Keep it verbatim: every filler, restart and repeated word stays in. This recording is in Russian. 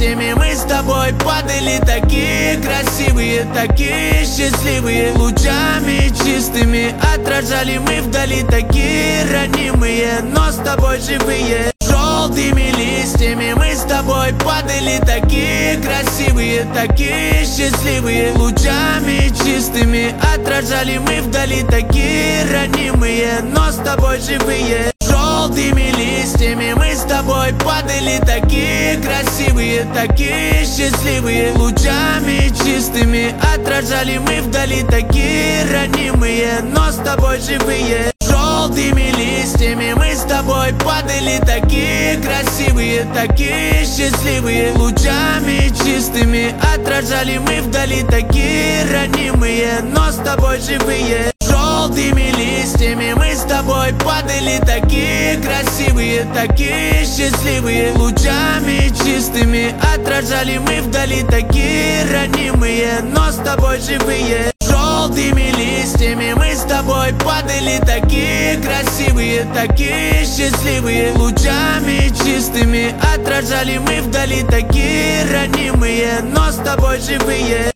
листьями мы с тобой падали, такие красивые, такие счастливые. Лучами чистыми отражали мы вдали, такие ранимые, но с тобой живые. Желтыми листьями мы с тобой падали, такие красивые, такие счастливые. Лучами чистыми отражали мы вдали, такие ранимые, но с тобой живые. Желтыми листьями мы с тобой падали, такие красивые, такие счастливые. Лучами чистыми отражали мы вдали, такие ранимые, но с тобой живые. Желтыми листьями мы с тобой падали, такие красивые, такие счастливые. Лучами чистыми отражали мы вдали, такие ранимые, но с тобой живые. Желтыми листьями мы с тобой падали, такие красивые, такие счастливые. Лучами чистыми отражали мы вдали, такие ранимые, но с тобой живые. Желтыми листьями мы с тобой падали, такие красивые, такие счастливые. Лучами чистыми отражали мы вдали, такие ранимые, но с тобой живые.